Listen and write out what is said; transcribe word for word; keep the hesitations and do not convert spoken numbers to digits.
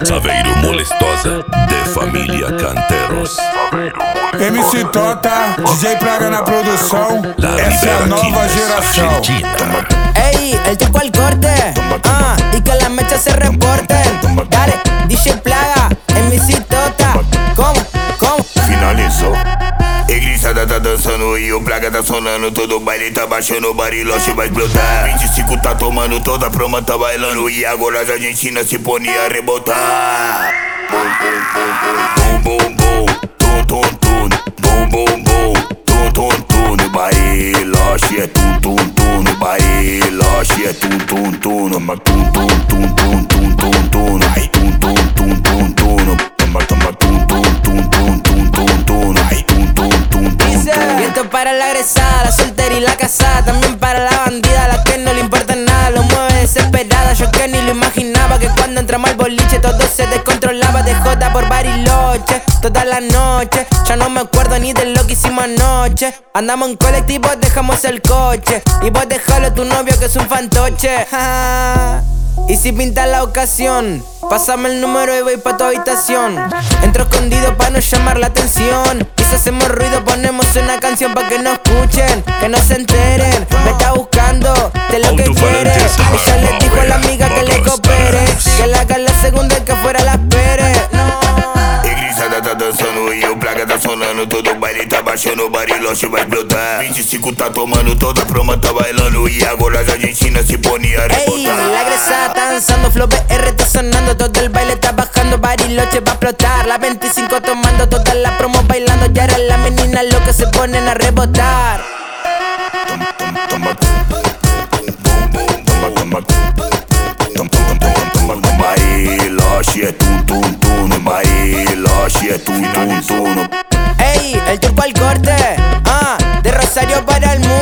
Saveiro Molestosa, de família Canteros. M C Tota, D J Praga na produção. La Essa é a nova geração. Ey, el turco al corte, ah, y que las mechas se reporten. Dale, D J Plaga, M C Tota, como, como. Finalizou. Igreçada tá dançando e o Plaga tá sonando. Todo baile tá baixando, o bariloche vai explotar. vinte e cinco tá tomando, toda a proma tá bailando. E agora as Argentina se põe a rebotar. Bum, bum, bum, bum, tum, tum, tum. Bum, bum, bum, tum, tum, tum. No bariloche é tum, tum, tum. No bariloche é tum, tum, tum. Toma tum, tum, tum, tum, tum, tum, tum. Ai, tum, tum, tum, tum, tum. Toma, toma tum, tum, tum, tum, tum, tum, tum. Ai, tum, tum, tum, tum. Y esto para la egresada, la soltera y la casada. También para la bandida, la que no le importa nada. Lo mueve desesperada, yo que ni lo imaginaba. Que cuando entramos al boliche todo se descontrolaba. De jota por bariloche, toda la noche. Ya no me acuerdo ni de lo que hicimos anoche. Andamos en colectivo, dejamos el coche. Y vos dejalo a tu novio que es un fantoche. Y si pinta la ocasión, pásame el número y voy pa' tu habitación. Entro escondido pa' no llamar la atención. Y si hacemos ruido ponemos una canción pa' que no escuchen, que no se enteren. Me está buscando de lo que quiere. Ella le dijo a la amiga que le coopere, que la haga la segunda y que fuera la espere. Igreçada tá dançando e o Plaga tá sonando. Todo baile tá baixando, o bariloche vai explotar. vinte e cinco tá tomando, toda a proma tá bailando. E agora as Argentina se põe a Ey, rebotar. la egresada está danzando, flow B R está sonando. Todo el baile está bajando, bariloche va a explotar. La veinticinco tomando, todas las promos bailando. Y ahora las meninas lo que se ponen a rebotar. Toma, toma, toma, toma, toma, toma, toma, bariloche é tum, tum, tum. No bariloche é tum, tum, tum. Ey, el turco al corte, ah, de Rosario para el mundo.